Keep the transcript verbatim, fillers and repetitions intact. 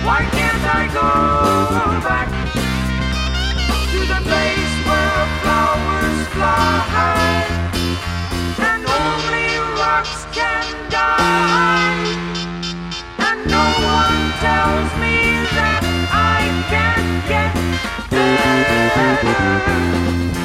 Why can't I go back to the place where flowers fly and only rocks can die, and no one tells me that I can get better?